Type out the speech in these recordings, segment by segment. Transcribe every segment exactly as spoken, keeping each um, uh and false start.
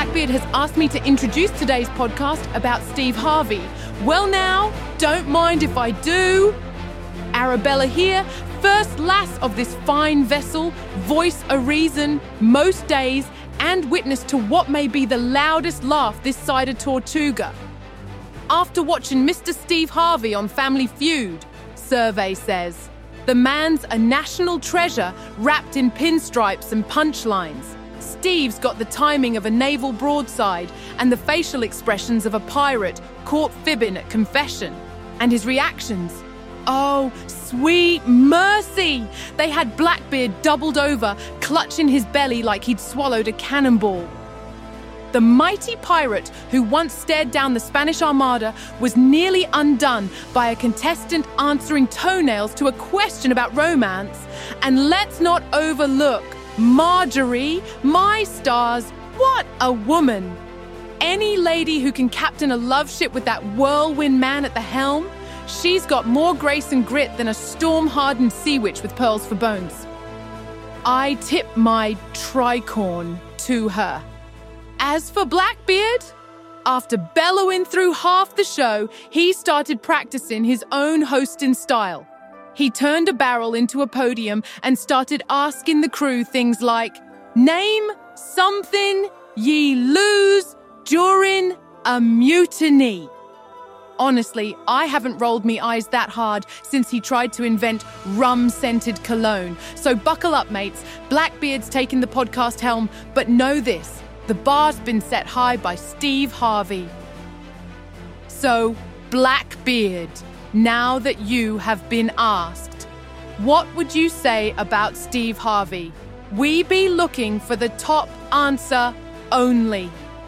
Blackbeard has asked me to introduce today's podcast about Steve Harvey. Well now, don't mind if I do. Arabella here, first lass of this fine vessel, voice a reason most days, and witness to what may be the loudest laugh this side of Tortuga. After watching Mister Steve Harvey on Family Feud, survey says, the man's a national treasure wrapped in pinstripes and punchlines. Steve's got the timing of a naval broadside and the facial expressions of a pirate caught fibbing at confession. And his reactions, oh, sweet mercy! They had Blackbeard doubled over, clutching his belly like he'd swallowed a cannonball. The mighty pirate who once stared down the Spanish Armada was nearly undone by a contestant answering toenails to a question about romance. And let's not overlook Marjorie, my stars, what a woman! Any lady who can captain a love ship with that whirlwind man at the helm, she's got more grace and grit than a storm-hardened sea witch with pearls for bones. I tip my tricorn to her. As for Blackbeard, after bellowing through half the show, he started practicing his own hosting style. He turned a barrel into a podium and started asking the crew things like, name something ye lose during a mutiny. Honestly, I haven't rolled me eyes that hard since he tried to invent rum-scented cologne. So buckle up, mates. Blackbeard's taken the podcast helm, but know this, the bar's been set high by Steve Harvey. So, Blackbeard, now that you have been asked, what would you say about Steve Harvey? We be looking for the top answer only.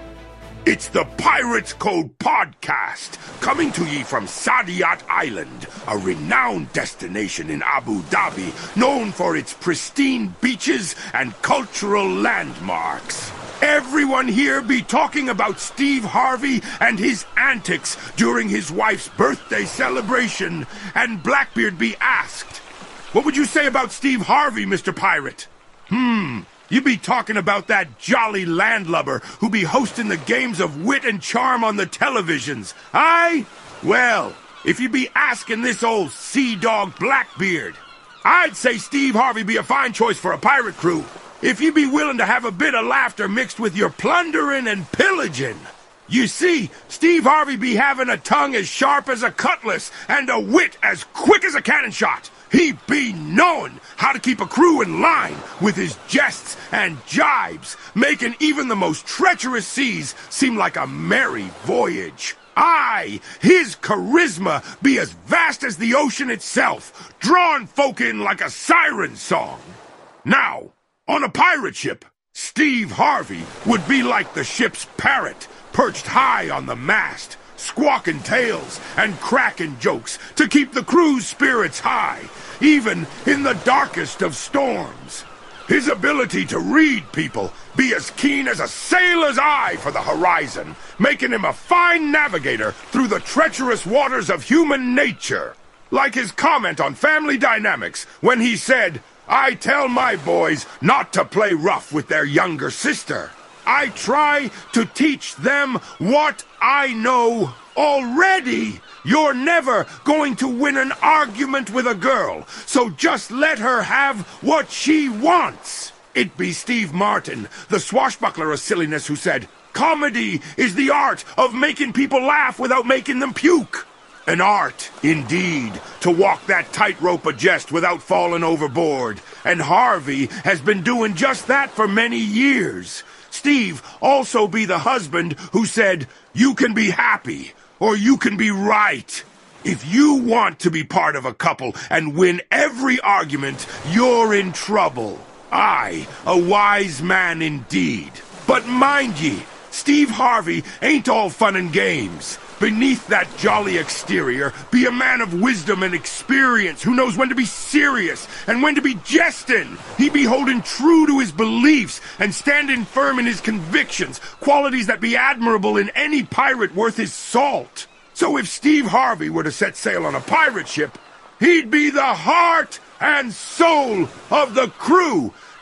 It's the Pirates Code Podcast, coming to ye from Saadiyat Island, a renowned destination in Abu Dhabi, known for its pristine beaches and cultural landmarks. Everyone here be talking about Steve Harvey and his antics during his wife's birthday celebration, and Blackbeard be asked, what would you say about Steve Harvey, Mister Pirate? Hmm... You be talking about that jolly landlubber who be hosting the games of wit and charm on the televisions. Aye? Well, if you be asking this old sea dog Blackbeard, I'd say Steve Harvey be a fine choice for a pirate crew. If you be willing to have a bit of laughter mixed with your plundering and pillaging. You see, Steve Harvey be having a tongue as sharp as a cutlass and a wit as quick as a cannon shot. He be knowing how to keep a crew in line with his jests and jibes, making even the most treacherous seas seem like a merry voyage. Aye, his charisma be as vast as the ocean itself, drawing folk in like a siren song. Now, on a pirate ship, Steve Harvey would be like the ship's parrot, perched high on the mast, squawking tales and cracking jokes to keep the crew's spirits high, even in the darkest of storms. His ability to read people be as keen as a sailor's eye for the horizon, making him a fine navigator through the treacherous waters of human nature. Like his comment on Family Dynamics when he said, I tell my boys not to play rough with their younger sister. I try to teach them what I know already. You're never going to win an argument with a girl, so just let her have what she wants. It be Steve Martin, the swashbuckler of silliness, who said, comedy is the art of making people laugh without making them puke. An art, indeed, to walk that tightrope of jest without falling overboard. And Harvey has been doing just that for many years. Steve also be the husband who said, you can be happy, or you can be right. If you want to be part of a couple and win every argument, you're in trouble. Aye, a wise man indeed. But mind ye, Steve Harvey ain't all fun and games. Beneath that jolly exterior be a man of wisdom and experience who knows when to be serious and when to be jesting. He be holding true to his beliefs and standing firm in his convictions, qualities that be admirable in any pirate worth his salt. So if Steve Harvey were to set sail on a pirate ship, he'd be the heart and soul of the crew,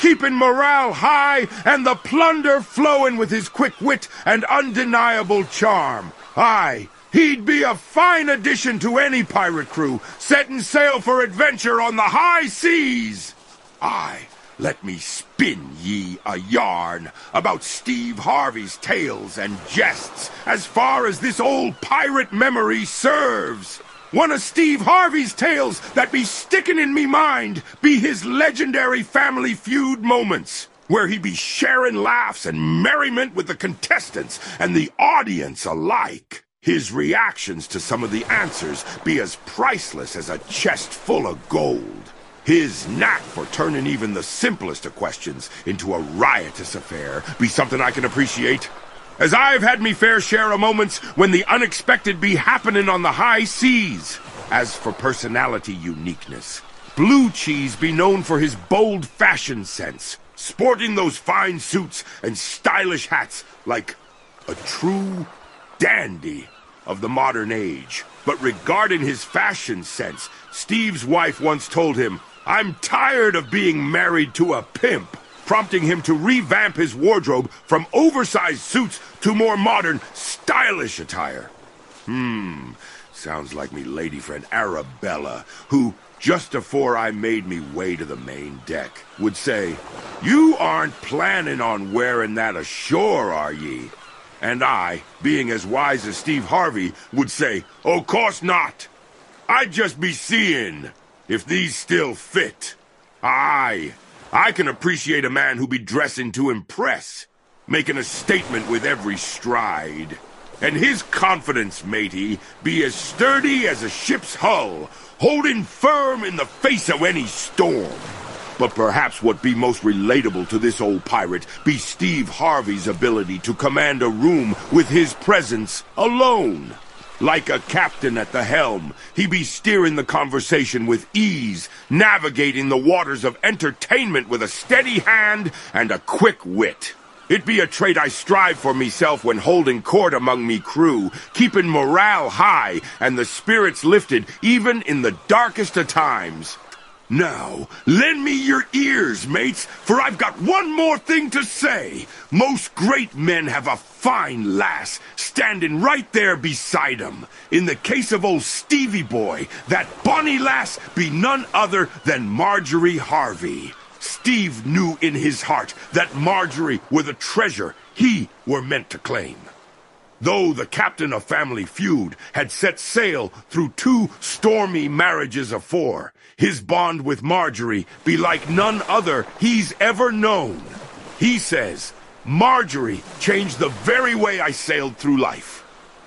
keeping morale high and the plunder flowing with his quick wit and undeniable charm. Aye, he'd be a fine addition to any pirate crew, setting sail for adventure on the high seas. Aye, let me spin ye a yarn about Steve Harvey's tales and jests as far as this old pirate memory serves. One of Steve Harvey's tales that be sticking in me mind be his legendary Family Feud moments, where he be sharing laughs and merriment with the contestants and the audience alike. His reactions to some of the answers be as priceless as a chest full of gold. His knack for turning even the simplest of questions into a riotous affair be something I can appreciate, as I've had me fair share of moments when the unexpected be happening on the high seas. As for personality uniqueness, Blue Cheese be known for his bold fashion sense, sporting those fine suits and stylish hats like a true dandy of the modern age. But regarding his fashion sense, Steve's wife once told him, "I'm tired of being married to a pimp," prompting him to revamp his wardrobe from oversized suits to more modern, stylish attire. Hmm, sounds like me lady friend Arabella, who, just afore I made me way to the main deck, would say, "You aren't planning on wearing that ashore, are ye?" And I, being as wise as Steve Harvey, would say, "Oh, course not. I'd just be seeing if these still fit." Aye, I can appreciate a man who be dressing to impress, making a statement with every stride. And his confidence, matey, be as sturdy as a ship's hull, holding firm in the face of any storm. But perhaps what be most relatable to this old pirate be Steve Harvey's ability to command a room with his presence alone. Like a captain at the helm, he be steering the conversation with ease, navigating the waters of entertainment with a steady hand and a quick wit. It be a trait I strive for myself when holding court among me crew, keeping morale high and the spirits lifted even in the darkest of times. Now, lend me your ears, mates, for I've got one more thing to say. Most great men have a fine lass standing right there beside 'em. In the case of old Stevie boy, that bonny lass be none other than Marjorie Harvey. Steve knew in his heart that Marjorie were the treasure he were meant to claim. Though the captain of Family Feud had set sail through two stormy marriages afore, his bond with Marjorie be like none other he's ever known. He says, Marjorie changed the very way I sailed through life.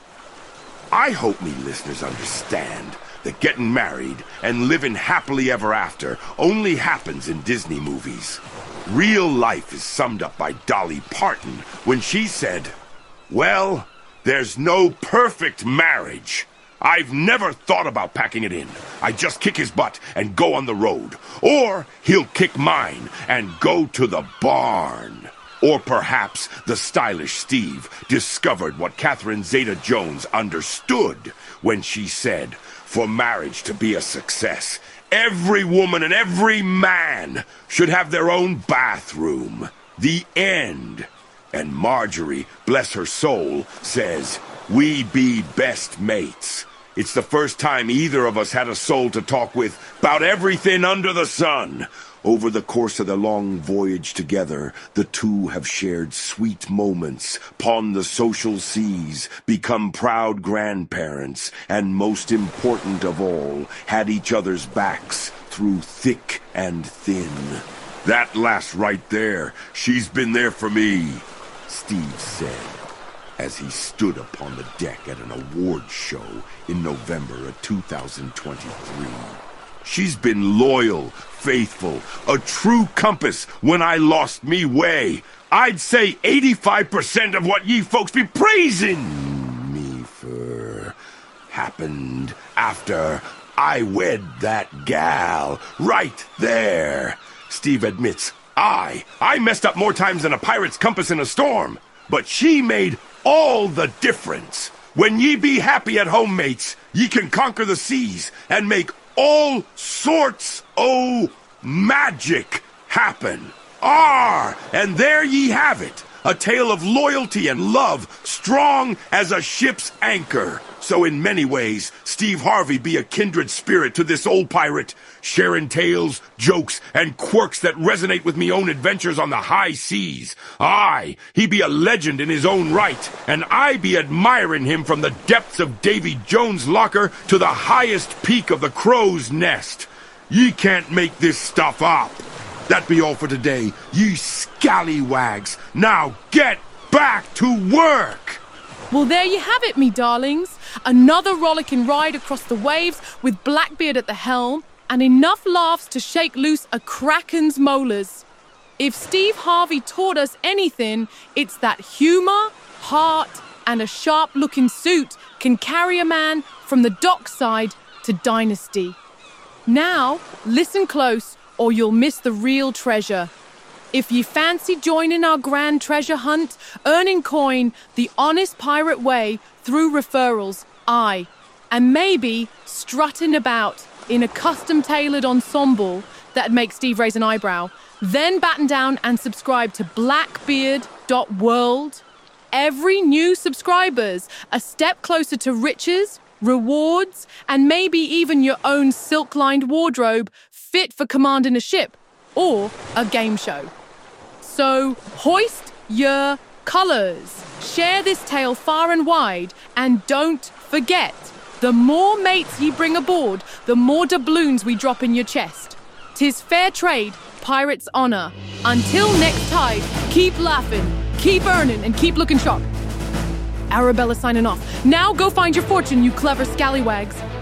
I hope me listeners understand that getting married and living happily ever after only happens in Disney movies. Real life is summed up by Dolly Parton when she said, "Well, there's no perfect marriage. I've never thought about packing it in. I just kick his butt and go on the road. Or he'll kick mine and go to the barn." Or perhaps the stylish Steve discovered what Catherine Zeta-Jones understood when she said, for marriage to be a success, every woman and every man should have their own bathroom. The end. And Marjorie, bless her soul, says, "We be best mates." It's the first time either of us had a soul to talk with about everything under the sun. Over the course of their long voyage together, the two have shared sweet moments, pawned the social seas, become proud grandparents, and most important of all, had each other's backs through thick and thin. That lass right there, she's been there for me, Steve said, as he stood upon the deck at an awards show in November of two thousand twenty-three. She's been loyal, faithful, a true compass when I lost me way. I'd say eighty-five percent of what ye folks be praising me for happened after I wed that gal right there. Steve admits, I, I messed up more times than a pirate's compass in a storm, but she made all the difference. When ye be happy at home, mates, ye can conquer the seas and make all sorts o' magic happen. Arr! And there ye have it. A tale of loyalty and love, strong as a ship's anchor. So in many ways, Steve Harvey be a kindred spirit to this old pirate, sharing tales, jokes, and quirks that resonate with me own adventures on the high seas. Aye, he be a legend in his own right, and I be admiring him from the depths of Davy Jones' locker to the highest peak of the crow's nest. Ye can't make this stuff up. That be all for today, ye scallywags. Now get back to work! Well, there you have it, me darlings. Another rollicking ride across the waves with Blackbeard at the helm, and enough laughs to shake loose a kraken's molars. If Steve Harvey taught us anything, it's that humour, heart, and a sharp-looking suit can carry a man from the dockside to dynasty. Now, listen close, or you'll miss the real treasure. If ye fancy joining our grand treasure hunt, earning coin the honest pirate way through referrals, aye, and maybe strutting about in a custom-tailored ensemble that'd make Steve raise an eyebrow, then batten down and subscribe to blackbeard dot world. Every new subscriber's a step closer to riches, rewards, and maybe even your own silk-lined wardrobe fit for commanding a ship or a game show. So hoist your colours, share this tale far and wide, and don't forget, the more mates ye bring aboard, the more doubloons we drop in your chest. 'Tis fair trade, pirates' honour. Until next tide, keep laughing, keep earning, and keep looking sharp. Arabella signing off. Now go find your fortune, you clever scallywags.